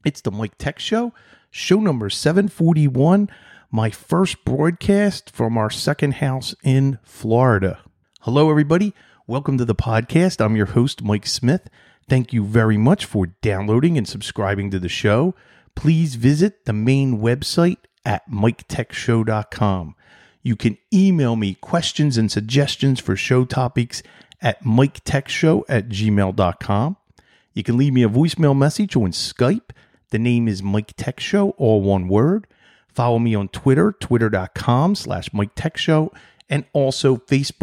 It's the Mike Tech Show, show number 741, my first broadcast from our second house in Florida. Hello, everybody. Welcome to the podcast. I'm your host, Mike Smith. Thank you very much for downloading and subscribing to the show. Please visit the main website at miketechshow.com. You can email me questions and suggestions for show topics at miketechshow@gmail.com. You can leave me a voicemail message on Skype. The name is Mike Tech Show, all one word. Follow me on Twitter, twitter.com/Mike Tech Show, and also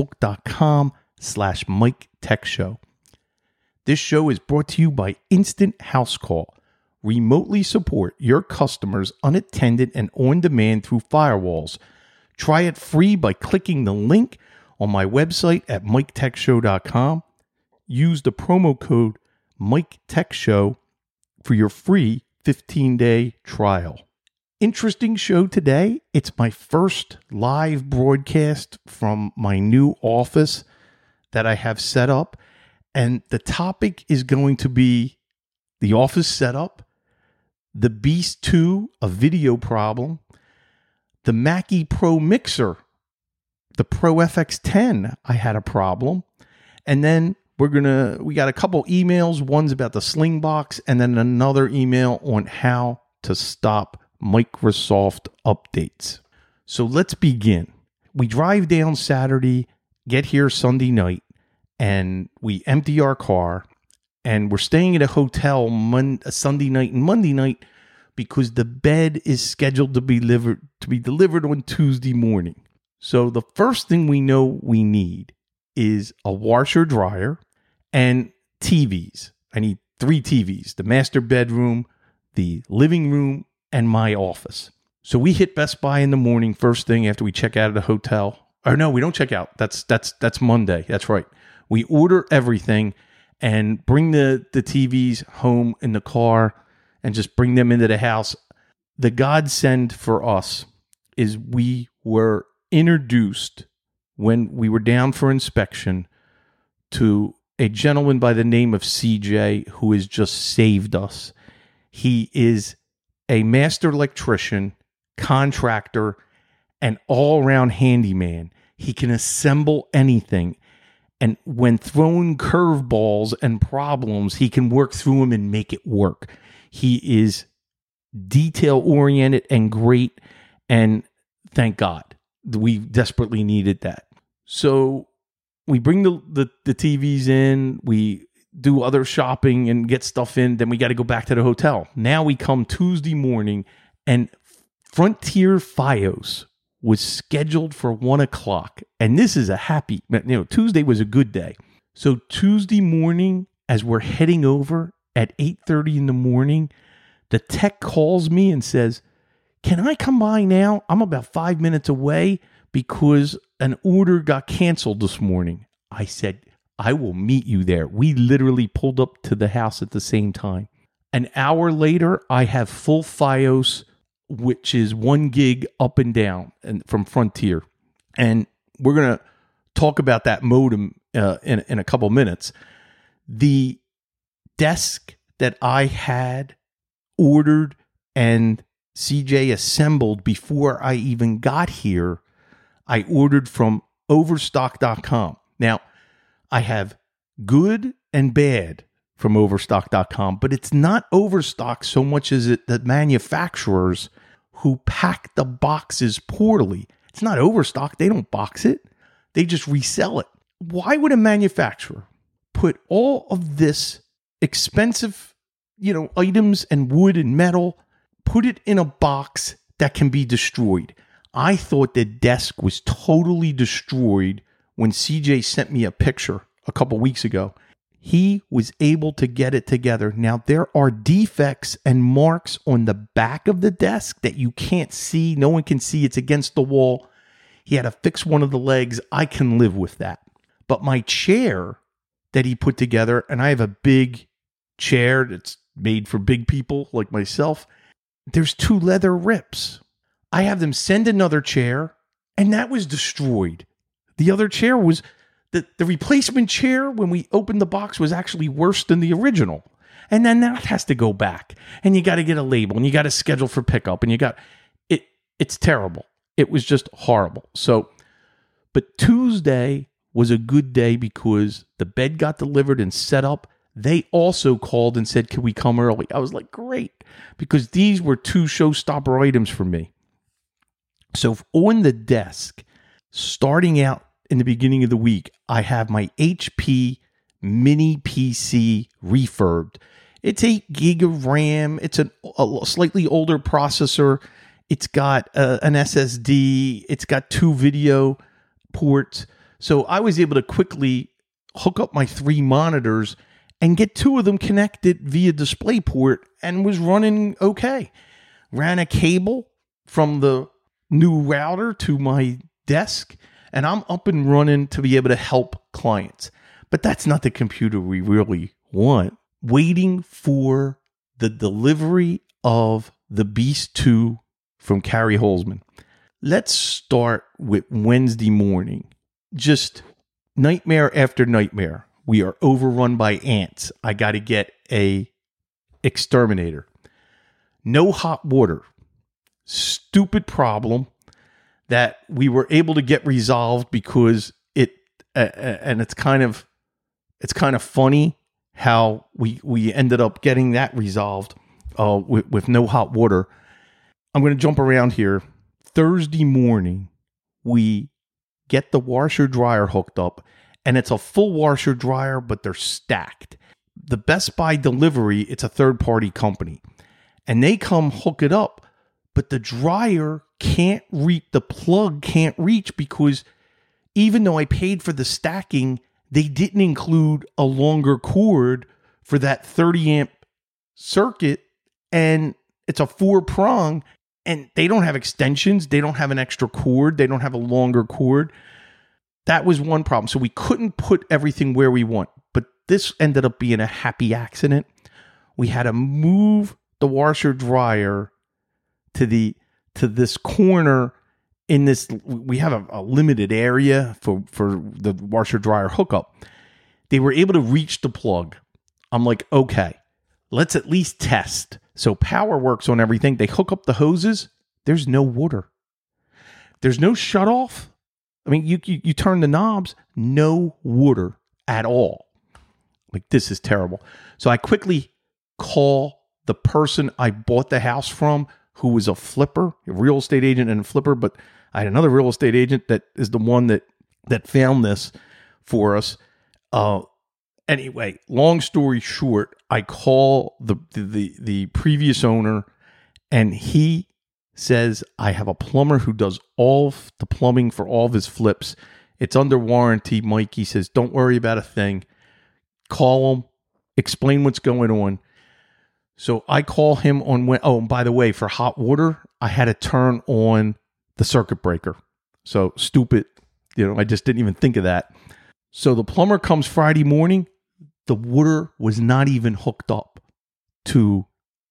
facebook.com/Mike Tech Show. This show is brought to you by Instant House Call. Remotely support your customers unattended and on demand through firewalls. Try it free by clicking the link on my website at miketechshow.com. Use the promo code MikeTechShow for your free 15-day trial. Interesting show today. It's my first live broadcast from my new office that I have set up. And the topic is going to be the office setup, the Beast 2, a video problem, the Mackie Pro Mixer, the Pro FX10, I had a problem. And then we got a couple emails. One's about the Slingbox, and then another email on how to stop Microsoft updates. So let's begin. We drive down Saturday, get here Sunday night, and we empty our car, and we're staying at a hotel Sunday night and Monday night because the bed is scheduled to be delivered on Tuesday morning. So the first thing we know we need is a washer dryer and TVs. I need 3 TVs, the master bedroom, the living room, and my office. So we hit Best Buy in the morning, first thing after we check out of the hotel. Or no, we don't check out. That's Monday. That's right. We order everything and bring the TVs home in the car and just bring them into the house. The godsend for us is we were introduced when we were down for inspection to a gentleman by the name of CJ who has just saved us. He is a master electrician, contractor, and all-around handyman. He can assemble anything. And when throwing curveballs and problems, he can work through them and make it work. He is detail-oriented and great, and thank God. We desperately needed that. So we bring the TVs in, we do other shopping and get stuff in, then we got to go back to the hotel. Now we come Tuesday morning, and Frontier Fios was scheduled for 1 o'clock. And this is a happy, Tuesday was a good day. So Tuesday morning, as we're heading over at 8:30 in the morning, the tech calls me and says, "Can I come by now? I'm about 5 minutes away because an order got canceled this morning." I said, "I will meet you there." We literally pulled up to the house at the same time. An hour later, I have full Fios, which is 1 gig up and down and from Frontier. And we're going to talk about that modem in a couple minutes. The desk that I had ordered and CJ assembled before I even got here, I ordered from Overstock.com. Now, I have good and bad from Overstock.com, but it's not Overstock so much as the manufacturers who pack the boxes poorly. It's not Overstock. They don't box it. They just resell it. Why would a manufacturer put all of this expensive, items and wood and metal, put it in a box that can be destroyed? I thought the desk was totally destroyed when CJ sent me a picture a couple weeks ago. He was able to get it together. Now, there are defects and marks on the back of the desk that you can't see. No one can see. It's against the wall. He had to fix one of the legs. I can live with that. But my chair that he put together, and I have a big chair that's made for big people like myself, there's 2 leather rips. I have them send another chair, and that was destroyed. The other chair was... The replacement chair, when we opened the box, was actually worse than the original. And then that has to go back. And you got to get a label and you got to schedule for pickup and you got it. It's terrible. It was just horrible. So, but Tuesday was a good day because the bed got delivered and set up. They also called and said, "Can we come early?" I was like, great, because these were 2 showstopper items for me. So on the desk, starting out in the beginning of the week, I have my HP mini PC refurbed. It's 8 gig of RAM. It's a slightly older processor. It's got an SSD. It's got 2 video ports. So I was able to quickly hook up my 3 monitors and get 2 of them connected via DisplayPort and was running okay. Ran a cable from the new router to my desk, and I'm up and running to be able to help clients. But that's not the computer we really want. Waiting for the delivery of the Beast 2 from Carrie Holzman. Let's start with Wednesday morning. Just nightmare after nightmare. We are overrun by ants. I got to get a exterminator. No hot water. Stupid problem that we were able to get resolved because and it's kind of funny how we ended up getting that resolved with no hot water. I'm going to jump around here. Thursday morning, we get the washer dryer hooked up, and it's a full washer dryer, but they're stacked. The Best Buy delivery, it's a third-party company, and they come hook it up, but the dryer can't reach, the plug can't reach, because even though I paid for the stacking, they didn't include a longer cord for that 30 amp circuit, and it's a 4-prong, and they don't have extensions. They don't have an extra cord. They don't have a longer cord. That was one problem. So we couldn't put everything where we want, but this ended up being a happy accident. We had to move the washer dryer to this corner in this. We have a limited area for the washer dryer hookup. They were able to reach the plug. I'm like, okay, let's at least test. So Power works on everything. They hook up the hoses. There's no water. There's no shutoff. I mean, you turn the knobs, no water at all. Like, this is terrible. So I quickly call the person I bought the house from, who was a flipper, a real estate agent and a flipper, but I had another real estate agent that is the one that found this for us. Anyway, long story short, I call the previous owner, and he says, I have a plumber who does all the plumbing for all of his flips. It's under warranty, Mike. He says, don't worry about a thing. Call him, explain what's going on. So I call him on when, oh, and by the way, for hot water, I had to turn on the circuit breaker. So stupid, I just didn't even think of that. So the plumber comes Friday morning. The water was not even hooked up to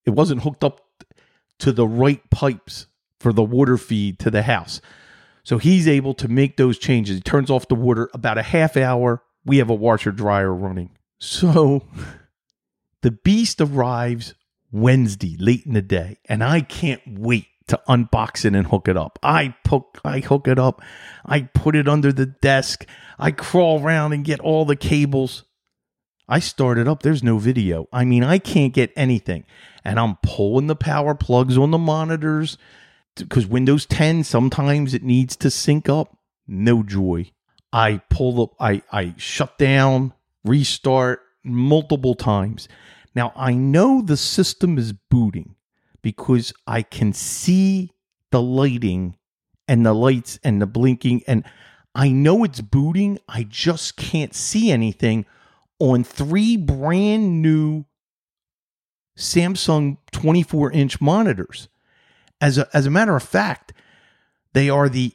the right pipes for the water feed to the house. So he's able to make those changes. He turns off the water. About a half hour, we have a washer dryer running. So the Beast arrives Wednesday, late in the day, and I can't wait to unbox it and hook it up. I hook it up. I put it under the desk. I crawl around and get all the cables. I start it up. There's no video. I mean, I can't get anything. And I'm pulling the power plugs on the monitors because Windows 10, sometimes it needs to sync up. No joy. I pull up, I shut down, restart multiple times. Now, I know the system is booting because I can see the lighting and the lights and the blinking, and I know it's booting. I just can't see anything on 3 brand new Samsung 24-inch monitors. As a matter of fact, they are the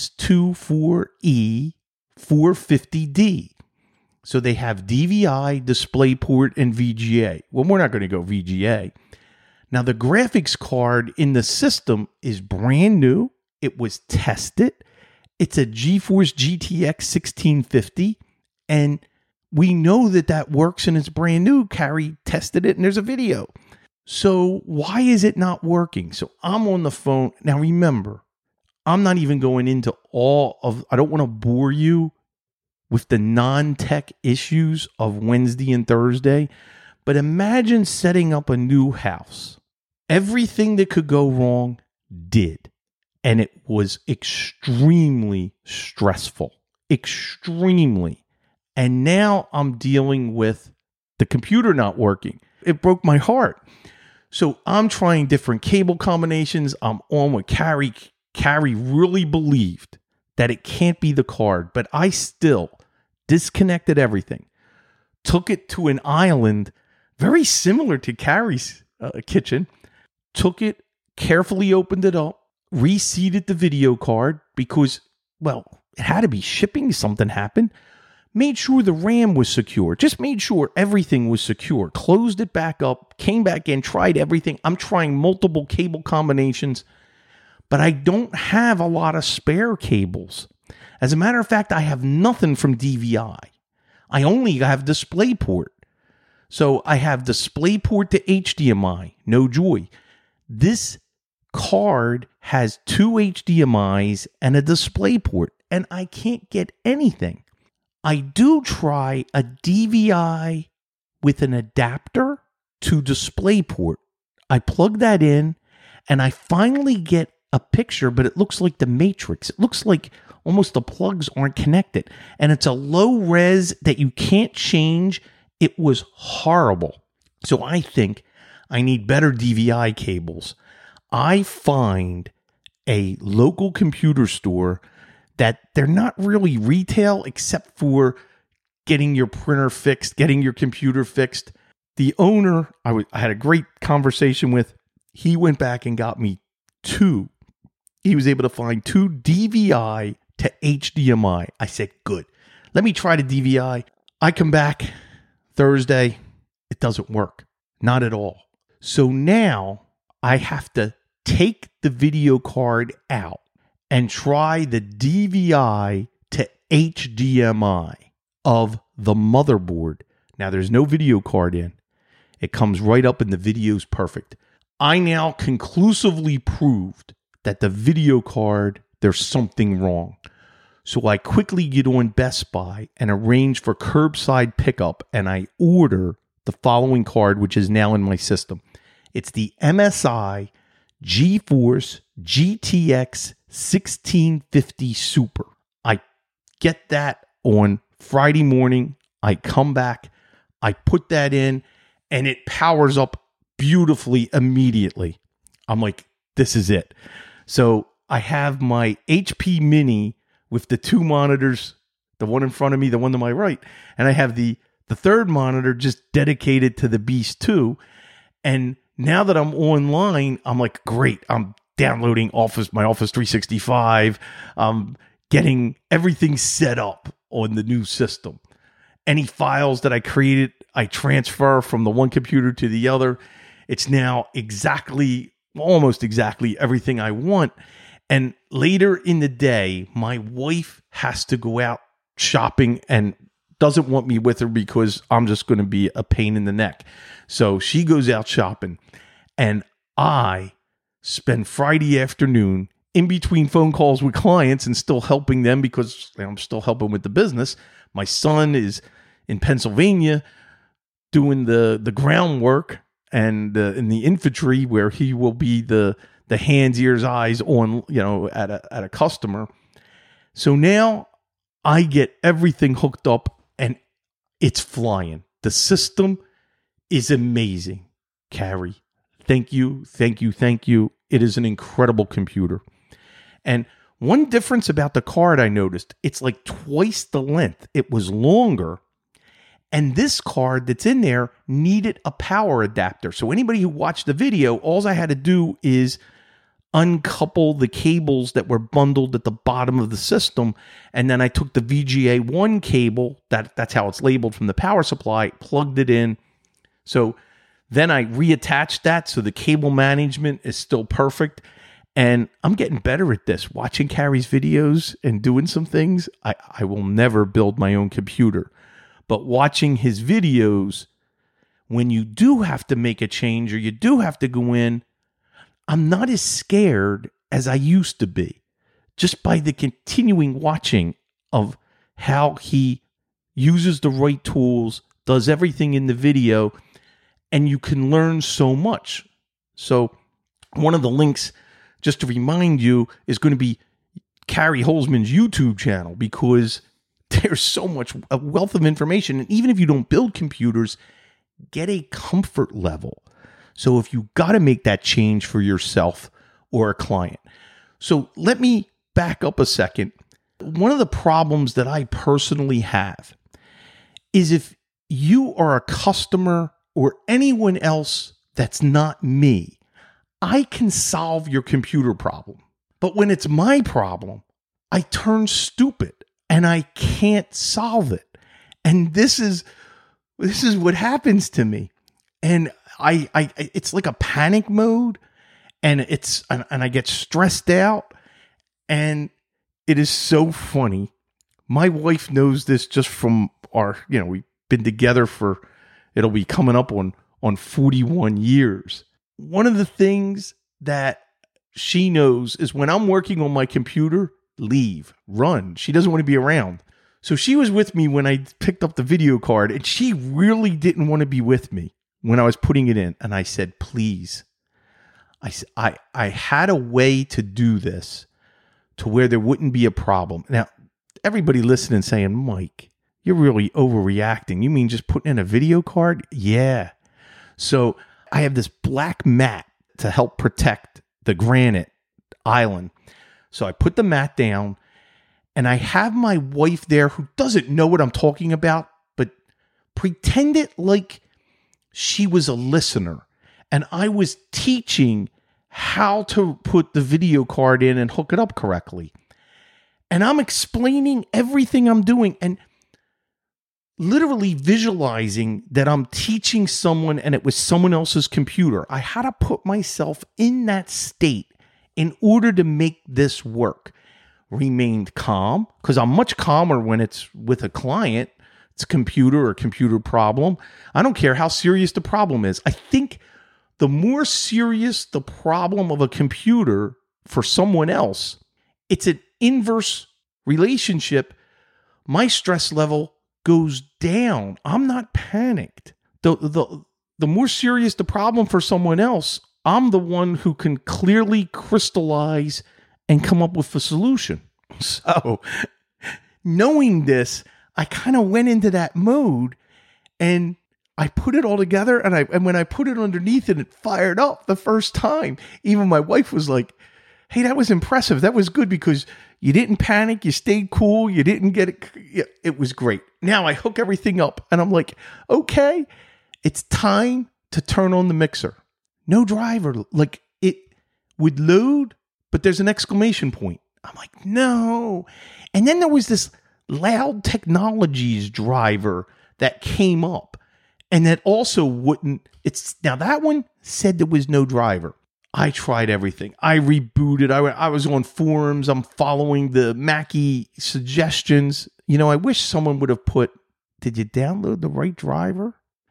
S24E 450D. So they have DVI, DisplayPort, and VGA. Well, we're not going to go VGA. Now, the graphics card in the system is brand new. It was tested. It's a GeForce GTX 1650, and We know that that works and it's brand new. Carrie tested it and there's a video. So why is it not working? So I'm on the phone. Now remember, I'm not even going into I don't want to bore you with the non-tech issues of Wednesday and Thursday, but imagine setting up a new house. Everything that could go wrong did. And it was extremely stressful. Extremely. And now I'm dealing with the computer not working. It broke my heart. So I'm trying different cable combinations. I'm on with Carrie. Carrie really believed that it can't be the card, but I still disconnected everything. Took it to an island very similar to Carrie's kitchen. Took it, carefully opened it up, reseated the video card because, well, it had to be shipping. Something happened. Made sure the RAM was secure. Just made sure everything was secure. Closed it back up, came back in, tried everything. I'm trying multiple cable combinations, but I don't have a lot of spare cables. As a matter of fact, I have nothing from DVI. I only have DisplayPort. So I have DisplayPort to HDMI. No joy. This card has 2 HDMIs and a DisplayPort, and I can't get anything. I do try a DVI with an adapter to DisplayPort. I plug that in, and I finally get a picture, but it looks like the Matrix. It looks like almost the plugs aren't connected, and it's a low res that you can't change. It was horrible. So I think I need better DVI cables. I find a local computer store that they're not really retail except for getting your printer fixed, getting your computer fixed. The owner, I had a great conversation with. He went back and got me 2. He was able to find 2 DVI to HDMI. I said, good. Let me try the DVI. I come back Thursday. It doesn't work. Not at all. So now I have to take the video card out and try the DVI to HDMI of the motherboard. Now there's no video card in. It comes right up and the video's perfect. I now conclusively proved that the video card, there's something wrong. So I quickly get on Best Buy and arrange for curbside pickup, and I order the following card, which is now in my system. It's the MSI GeForce GTX 1650 Super. I get that on Friday morning. I come back, I put that in, and it powers up beautifully immediately. I'm like, this is it. So I have my HP Mini with the 2 monitors, the one in front of me, the one to my right, and I have the third monitor just dedicated to the Beast 2. And now that I'm online, I'm like, great, I'm downloading my Office 365. I'm getting everything set up on the new system. Any files that I created, I transfer from the one computer to the other. It's now almost exactly everything I want. And later in the day, my wife has to go out shopping and doesn't want me with her because I'm just going to be a pain in the neck. So she goes out shopping, and I spend Friday afternoon in between phone calls with clients and still helping them because I'm still helping with the business. My son is in Pennsylvania doing the groundwork and in the infantry, where he will be the hands, ears, eyes on, at a customer. So now I get everything hooked up and it's flying. The system is amazing. Carrie, thank you. It is an incredible computer. And one difference about the card I noticed, it's like twice the length. It was longer. And this card that's in there needed a power adapter. So anybody who watched the video, all I had to do is uncouple the cables that were bundled at the bottom of the system. And then I took the VGA1 cable, that's how it's labeled, from the power supply, plugged it in. So then I reattached that so the cable management is still perfect. And I'm getting better at this. Watching Carrie's videos and doing some things, I will never build my own computer. But watching his videos, when you do have to make a change or you do have to go in, I'm not as scared as I used to be, just by the continuing watching of how he uses the right tools, does everything in the video, and you can learn so much. So one of the links, just to remind you, is going to be Carrie Holzman's YouTube channel, because there's so much, a wealth of information. And even if you don't build computers, get a comfort level. So if you got to make that change for yourself or a client. So let me back up a second. One of the problems that I personally have is if you are a customer or anyone else that's not me, I can solve your computer problem. But when it's my problem, I turn stupid and I can't solve it. And this is what happens to me. And I it's like a panic mode, and I get stressed out, and it is so funny. My wife knows this just from our, we've been together for, it'll be coming up on 41 years. One of the things that she knows is when I'm working on my computer, leave, run. She doesn't want to be around. So she was with me when I picked up the video card, and she really didn't want to be with me when I was putting it in. And I said, please. I had a way to do this to where there wouldn't be a problem. Now, everybody listening saying, Mike, you're really overreacting. You mean just putting in a video card? Yeah. So I have this black mat to help protect the granite island. So I put the mat down, and I have my wife there who doesn't know what I'm talking about, but pretended like she was a listener. And I was teaching how to put the video card in and hook it up correctly. And I'm explaining everything I'm doing and literally visualizing that I'm teaching someone and it was someone else's computer. I had to put myself in that state in order to make this work. Remained calm, because I'm much calmer when it's with a client. It's a computer or computer problem. I don't care how serious the problem is. I think the more serious the problem of a computer for someone else, it's an inverse relationship. My stress level goes down. I'm not panicked. The more serious the problem for someone else, I'm the one who can clearly crystallize and come up with a solution. So, knowing this, I kind of went into that mode, and I put it all together, and when I put it underneath it fired up the first time. Even my wife was like, hey, that was impressive. That was good because you didn't panic. You stayed cool. You didn't get it. It was great. Now I hook everything up, and I'm like, okay, it's time to turn on the mixer. No driver. Like, it would load, but there's an exclamation point. I'm like, no. And then there was this Loud Technologies driver that came up, and that also wouldn't. Now that one said there was no driver. I tried everything. I rebooted. I was on forums. I'm following the Mackie suggestions. I wish someone would have put, did you download the right driver?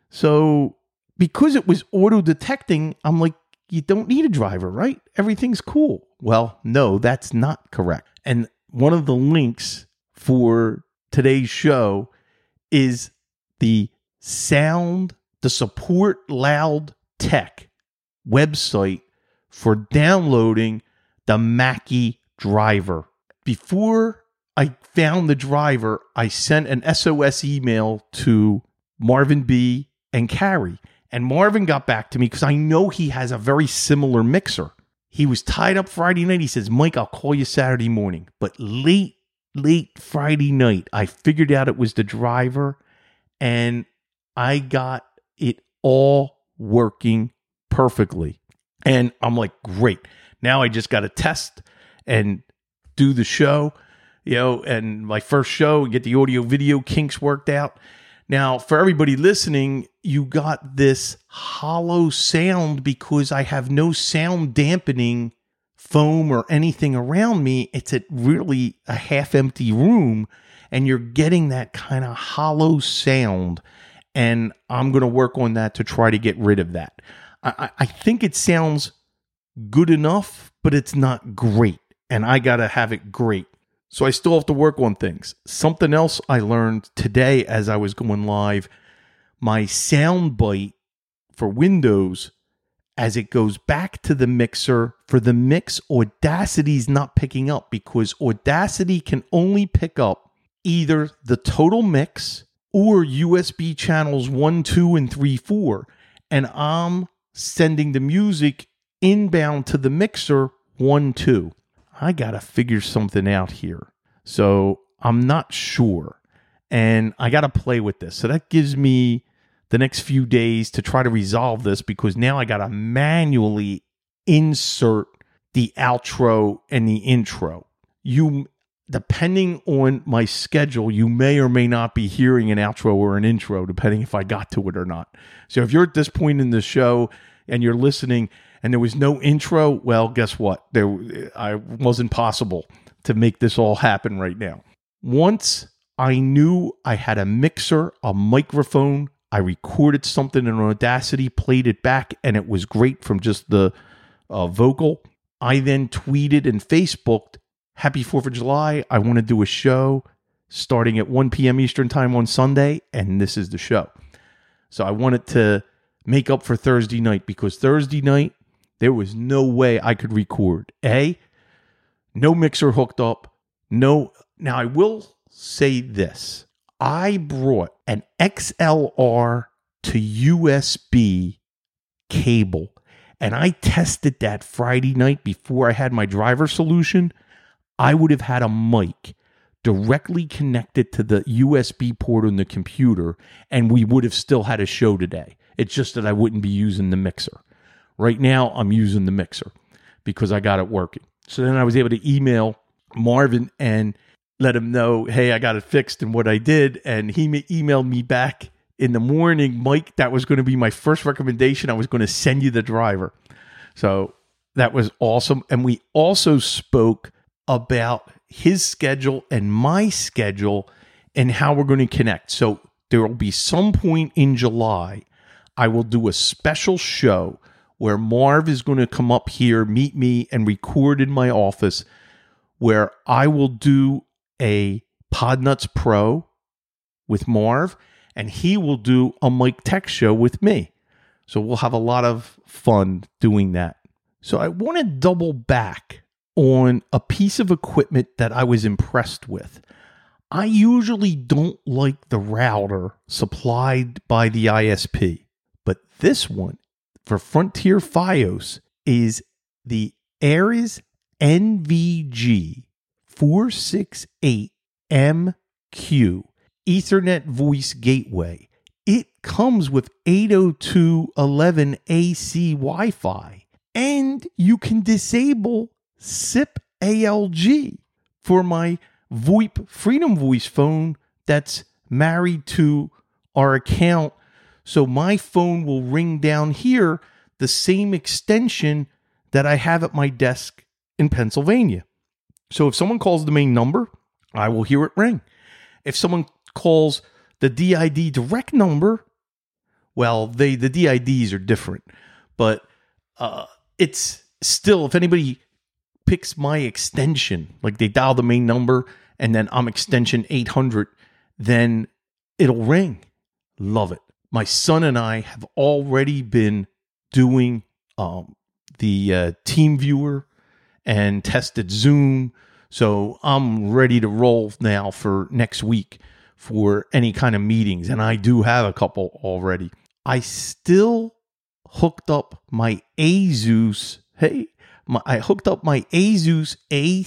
So because it was auto detecting, I'm like, you don't need a driver, right? Everything's cool. Well, no, that's not correct. And one of the links for today's show is the Support Loud Tech website for downloading the Mackie driver. Before I found the driver, I sent an SOS email to Marvin B. and Carrie. And Marvin got back to me because I know he has a very similar mixer. He was tied up Friday night. He says, Mike, I'll call you Saturday morning. But late Friday night, I figured out it was the driver, and I got it all working perfectly. And I'm like, great. Now I just got to test and do the show, and my first show, get the audio video kinks worked out. Now, for everybody listening, you got this hollow sound because I have no sound dampening foam or anything around me. It's really a half-empty room, and you're getting that kind of hollow sound. And I'm going to work on that to try to get rid of that. I think it sounds good enough, but it's not great. And I got to have it great. So I still have to work on things. Something else I learned today as I was going live, my sound bite for Windows, as it goes back to the mixer, for the mix, Audacity's not picking up because Audacity can only pick up either the total mix or USB channels 1, 2, and 3, 4. And I'm sending the music inbound to the mixer 1, 2. I got to figure something out here. So I'm not sure. And I got to play with this. So that gives me the next few days to try to resolve this, because now I got to manually insert the outro and the intro. Depending on my schedule, you may or may not be hearing an outro or an intro, depending if I got to it or not. So if you're at this point in the show and you're listening and there was no intro, well, guess what? I wasn't possible to make this all happen right now. Once I knew I had a mixer, a microphone, I recorded something in Audacity, played it back, and it was great from just the vocal. I then tweeted and Facebooked, Happy 4th of July. I want to do a show starting at 1 p.m. Eastern time on Sunday, and this is the show. So I wanted to make up for Thursday night, because Thursday night, there was no way I could record. No mixer hooked up. Now, I will say this. I brought an XLR to USB cable, and I tested that Friday night before I had my driver solution. I would have had a mic directly connected to the USB port on the computer, and we would have still had a show today. It's just that I wouldn't be using the mixer. Right now, I'm using the mixer because I got it working. So then I was able to email Marvin and let him know, hey, I got it fixed and what I did. And he emailed me back in the morning, Mike, that was going to be my first recommendation. I was going to send you the driver. So that was awesome. And we also spoke about his schedule and my schedule and how we're going to connect. So there will be some point in July, I will do a special show where Marv is going to come up here, meet me, and record in my office, where I will do a Podnuts Pro with Marv, and he will do a Mike Tech show with me. So we'll have a lot of fun doing that. So I want to double back on a piece of equipment that I was impressed with. I usually don't like the router supplied by the ISP, but this one for Frontier Fios is the Aries NVG 468MQ Ethernet Voice Gateway. It comes with 802.11ac Wi-Fi, and you can disable SIP ALG for my VoIP Freedom Voice phone that's married to our account. So my phone will ring down here the same extension that I have at my desk in Pennsylvania. So if someone calls the main number, I will hear it ring. If someone calls the DID direct number, well, the DIDs are different, but it's still, if anybody picks my extension, like they dial the main number and then I'm extension 800, then it'll ring. Love it. My son and I have already been doing the team viewer and tested Zoom. So I'm ready to roll now for next week for any kind of meetings. And I do have a couple already. I still hooked up my Asus. I hooked up my Asus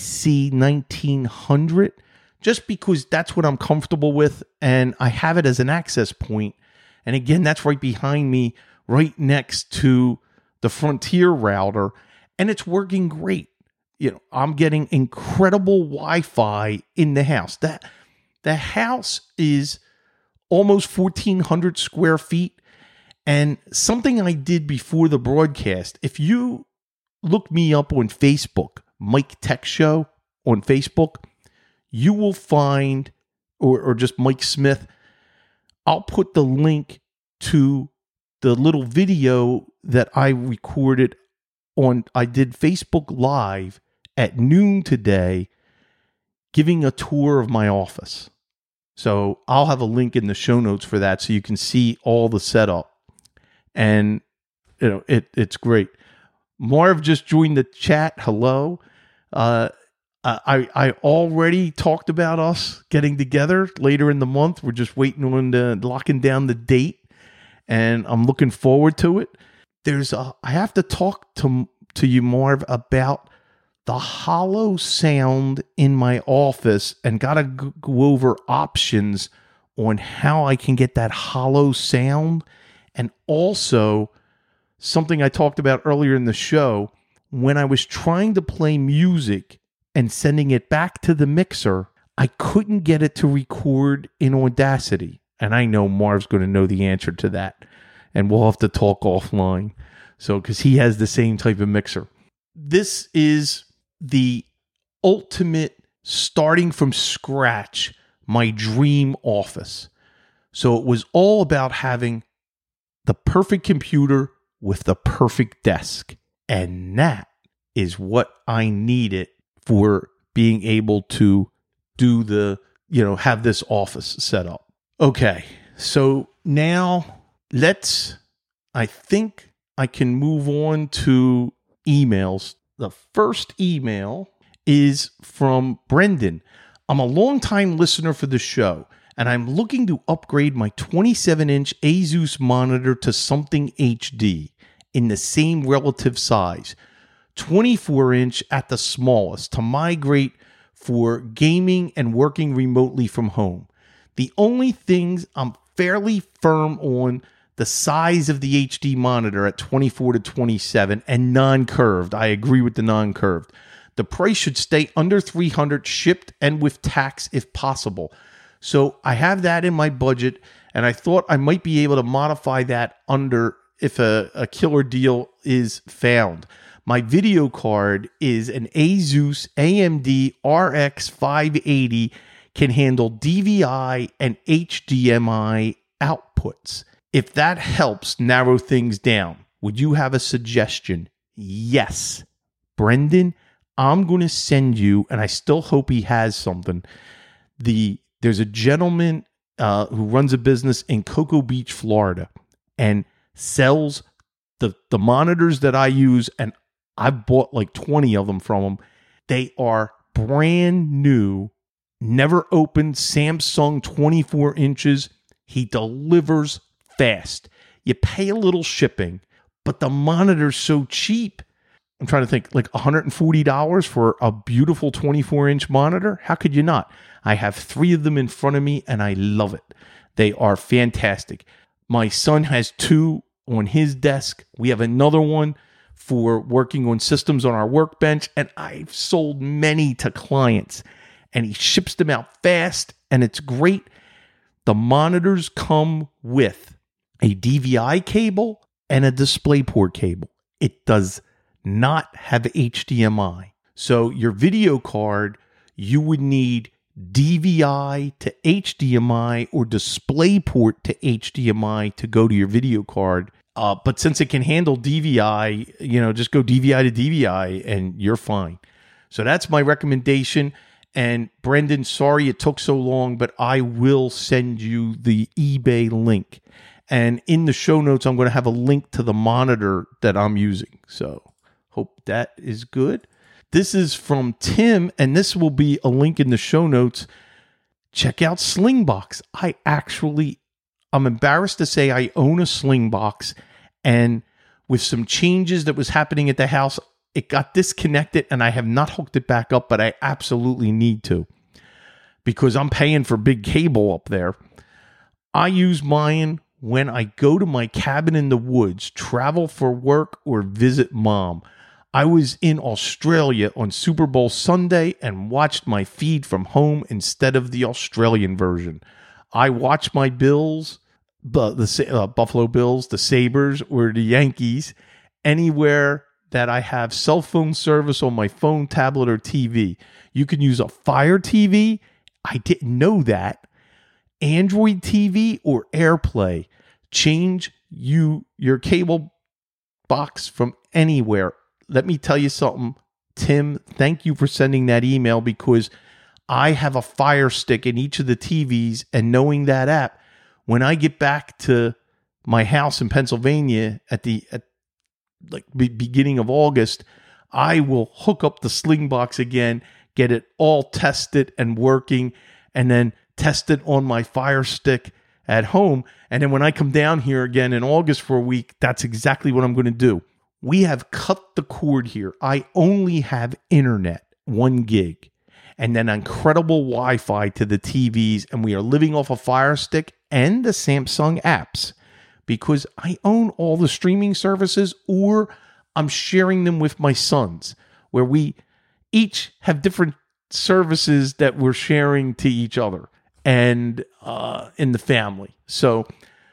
AC1900 just because that's what I'm comfortable with. And I have it as an access point. And again, that's right behind me, right next to the Frontier router. And it's working great. You know, I'm getting incredible Wi-Fi in the house. The house is almost 1,400 square feet. And something I did before the broadcast, if you look me up on Facebook, Mike Tech Show on Facebook, you will find or just Mike Smith, I'll put the link to the little video that I recorded I did Facebook Live at noon today, giving a tour of my office. So I'll have a link in the show notes for that so you can see all the setup. And it's great. Marv just joined the chat. Hello. I already talked about us getting together later in the month. We're just waiting on locking down the date, and I'm looking forward to it. I have to talk to you, Marv, about the hollow sound in my office, and got to go over options on how I can get that hollow sound. And also something I talked about earlier in the show, when I was trying to play music and sending it back to the mixer, I couldn't get it to record in Audacity. And I know Marv's going to know the answer to that, and we'll have to talk offline. So, because he has the same type of mixer. This is the ultimate starting from scratch, my dream office. So it was all about having the perfect computer with the perfect desk. And that is what I needed for being able to do have this office set up. Okay, so now I think I can move on to emails. The first email is from Brendan. I'm a longtime listener for the show, and I'm looking to upgrade my 27-inch Asus monitor to something HD in the same relative size, 24-inch at the smallest, to migrate for gaming and working remotely from home. The only things I'm fairly firm on: the size of the HD monitor at 24 to 27 and non-curved. I agree with the non-curved. The price should stay under $300, shipped and with tax if possible. So I have that in my budget, and I thought I might be able to modify that under if a killer deal is found. My video card is an Asus AMD RX 580, can handle DVI and HDMI outputs. If that helps narrow things down, would you have a suggestion? Yes. Brendan, I'm going to send you, and I still hope he has something. There's a gentleman who runs a business in Cocoa Beach, Florida, and sells the monitors that I use, and I've bought like 20 of them from him. They are brand new, never opened Samsung 24 inches. He delivers fast. You pay a little shipping, but the monitor's so cheap. I'm trying to think, like $140 for a beautiful 24-inch monitor? How could you not? I have 3 of them in front of me, and I love it. They are fantastic. My son has 2 on his desk. We have another one for working on systems on our workbench, and I've sold many to clients, and he ships them out fast, and it's great. The monitors come with a DVI cable and a DisplayPort cable. It does not have HDMI. So your video card, you would need DVI to HDMI or DisplayPort to HDMI to go to your video card. But since it can handle DVI, just go DVI to DVI and you're fine. So that's my recommendation. And Brendan, sorry it took so long, but I will send you the eBay link. And in the show notes, I'm going to have a link to the monitor that I'm using. So hope that is good. This is from Tim, and this will be a link in the show notes. Check out Slingbox. I'm embarrassed to say I own a Slingbox, and with some changes that was happening at the house, it got disconnected, and I have not hooked it back up, but I absolutely need to because I'm paying for big cable up there. I use mine when I go to my cabin in the woods, travel for work, or visit mom. I was in Australia on Super Bowl Sunday and watched my feed from home instead of the Australian version. I watch my Bills, the Buffalo Bills, the Sabres, or the Yankees anywhere that I have cell phone service on my phone, tablet, or TV. You can use a Fire TV. I didn't know that. Android TV or AirPlay, change your cable box from anywhere. Let me tell you something, Tim, thank you for sending that email, because I have a Fire Stick in each of the TVs, and knowing that app, when I get back to my house in Pennsylvania at beginning of August, I will hook up the Sling Box again, get it all tested and working, and then test it on my Fire Stick at home. And then when I come down here again in August for a week, that's exactly what I'm going to do. We have cut the cord here. I only have internet, 1 gig, and then incredible Wi-Fi to the TVs, and we are living off a Fire Stick and the Samsung apps, because I own all the streaming services, or I'm sharing them with my sons, where we each have different services that we're sharing to each other and in the family. So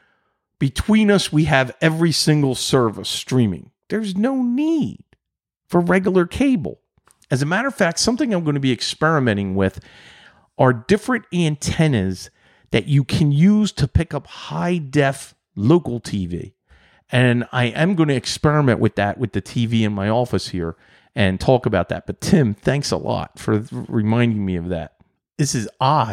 between us, we have every single service streaming. There's no need for regular cable. As a matter of fact, something I'm going to be experimenting with are different antennas that you can use to pick up high-def local TV. And I am going to experiment with that with the TV in my office here and talk about that. But Tim, thanks a lot for reminding me of that. This is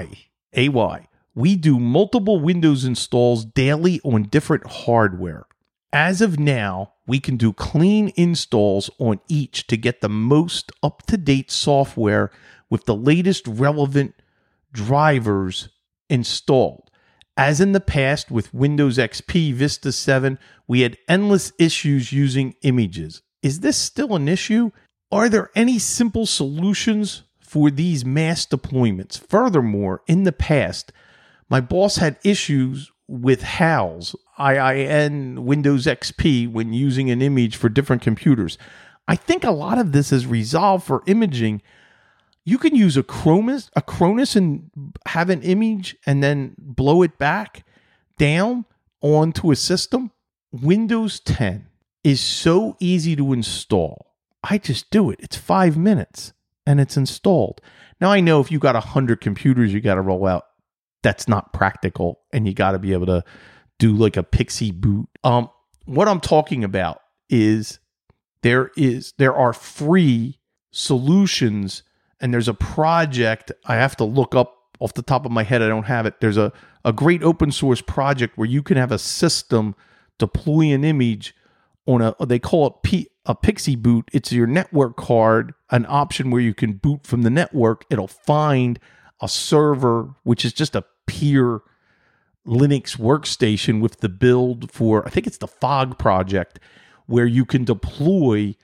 AY. We do multiple Windows installs daily on different hardware. As of now, we can do clean installs on each to get the most up-to-date software with the latest relevant drivers installed. As in the past with Windows XP, Vista 7, we had endless issues using images. Is this still an issue? Are there any simple solutions for these mass deployments? Furthermore, in the past, my boss had issues with HALs, IIN Windows XP, when using an image for different computers. I think a lot of this is resolved for imaging. You can use a Acronis and have an image and then blow it back down onto a system. Windows 10 is so easy to install. I just do it. It's 5 minutes and it's installed. Now, I know if you got 100 computers you got to roll out, that's not practical, and you got to be able to do like a Pixie boot. What I'm talking about is there are free solutions, and there's a project I have to look up off the top of my head. I don't have it. There's a great open source project where you can have a system deploy an image on they call it a Pixie boot. It's your network card, an option where you can boot from the network. It'll find a server, which is just a pure Linux workstation with the build for, I think it's the Fog project, where you can deploy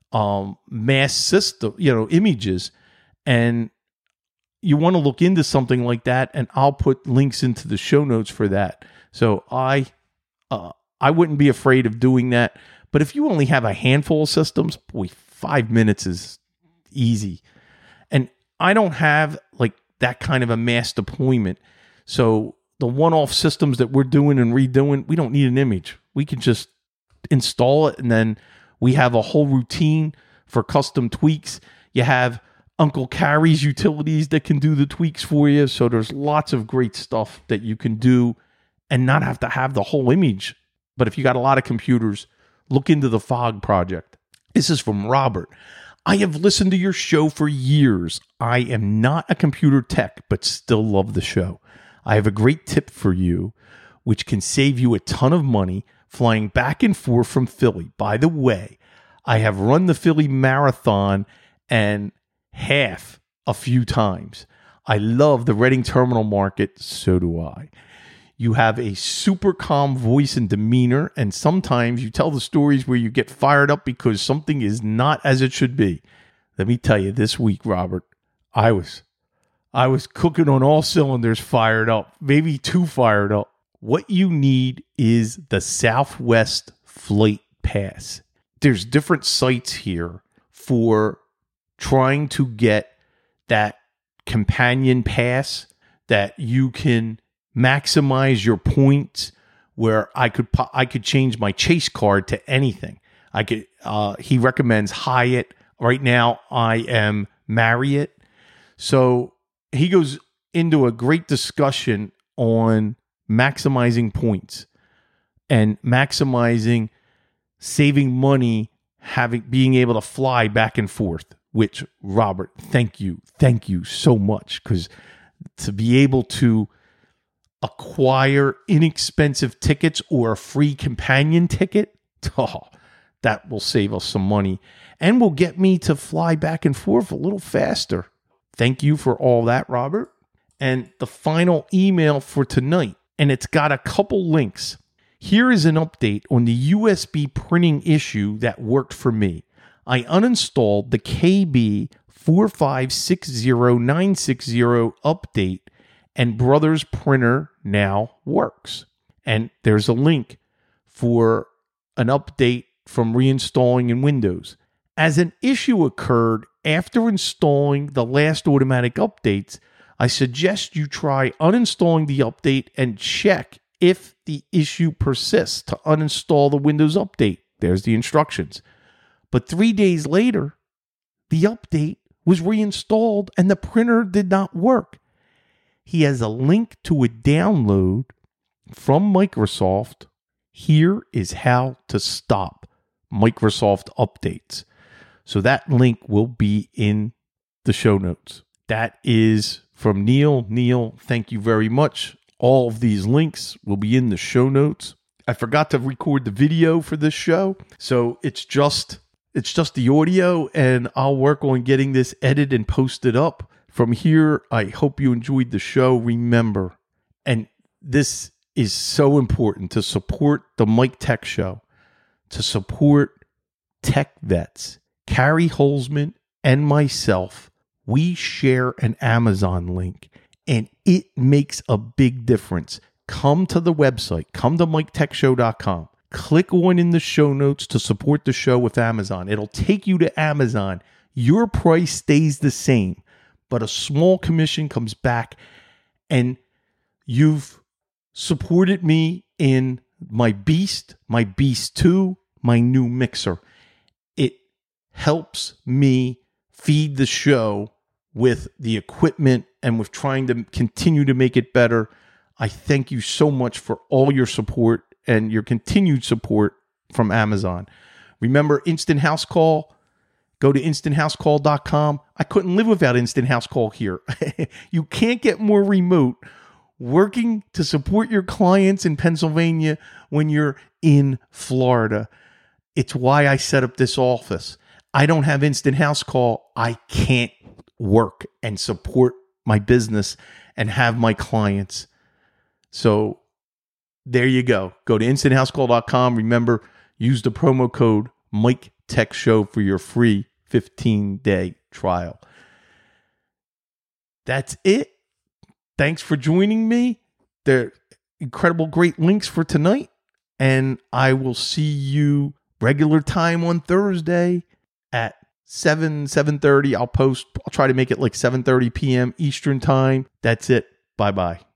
mass system, images. And you want to look into something like that, and I'll put links into the show notes for that. So I wouldn't be afraid of doing that. But if you only have a handful of systems, boy, 5 minutes is easy. And I don't have like that kind of a mass deployment. So the one-off systems that we're doing and redoing, we don't need an image. We can just install it, and then we have a whole routine for custom tweaks. You have Uncle Carrie's utilities that can do the tweaks for you. So there's lots of great stuff that you can do and not have to have the whole image. But if you got a lot of computers, look into the Fog project. This is from Robert. I have listened to your show for years. I am not a computer tech, but still love the show. I have a great tip for you, which can save you a ton of money flying back and forth from Philly. By the way, I have run the Philly Marathon and half a few times. I love the Reading Terminal Market. So do I. You have a super calm voice and demeanor, and sometimes you tell the stories where you get fired up because something is not as it should be. Let me tell you, this week, Robert, I was cooking on all cylinders, fired up, maybe too fired up. What you need is the Southwest Flight Pass. There's different sites here for trying to get that companion pass that you can maximize your points, where I could change my Chase card to anything. He recommends Hyatt. Right now I am Marriott. So he goes into a great discussion on maximizing points and maximizing saving money, being able to fly back and forth, which, Robert, thank you so much, because to be able to acquire inexpensive tickets or a free companion ticket, that will save us some money and will get me to fly back and forth a little faster. Thank you for all that, Robert. And the final email for tonight, and it's got a couple links. Here is an update on the USB printing issue that worked for me. I uninstalled the KB 4560960 update, and Brothers printer now works. And there's a link for an update from reinstalling in Windows. As an issue occurred after installing the last automatic updates, I suggest you try uninstalling the update and check if the issue persists to uninstall the Windows update. There's the instructions. But 3 days later, the update was reinstalled and the printer did not work. He has a link to a download from Microsoft. Here is how to stop Microsoft updates. So that link will be in the show notes. That is from Neil. Neil, thank you very much. All of these links will be in the show notes. I forgot to record the video for this show, so it's just the audio, and I'll work on getting this edited and posted up. From here, I hope you enjoyed the show. Remember, and this is so important, to support the Mike Tech Show, to support Tech Vets, Carrie Holzman and myself. We share an Amazon link, and it makes a big difference. Come to the website, come to MikeTechShow.com. Click on in the show notes to support the show with Amazon. It'll take you to Amazon. Your price stays the same, but a small commission comes back, and you've supported me in my Beast 2, my new mixer. It helps me feed the show with the equipment and with trying to continue to make it better. I thank you so much for all your support and your continued support from Amazon. Remember Instant House Call? Go to instanthousecall.com. I couldn't live without Instant House Call here. You can't get more remote working to support your clients in Pennsylvania when you're in Florida. It's why I set up this office. I don't have Instant House Call. I can't work and support my business and have my clients. So there you go. Go to instanthousecall.com. Remember, use the promo code Mike Tech Show for your free 15-day trial. That's it. Thanks for joining me. They're incredible, great links for tonight. And I will see you regular time on Thursday at 7:30. I'll try to make it like 7:30 p.m. Eastern time. That's it. Bye-bye.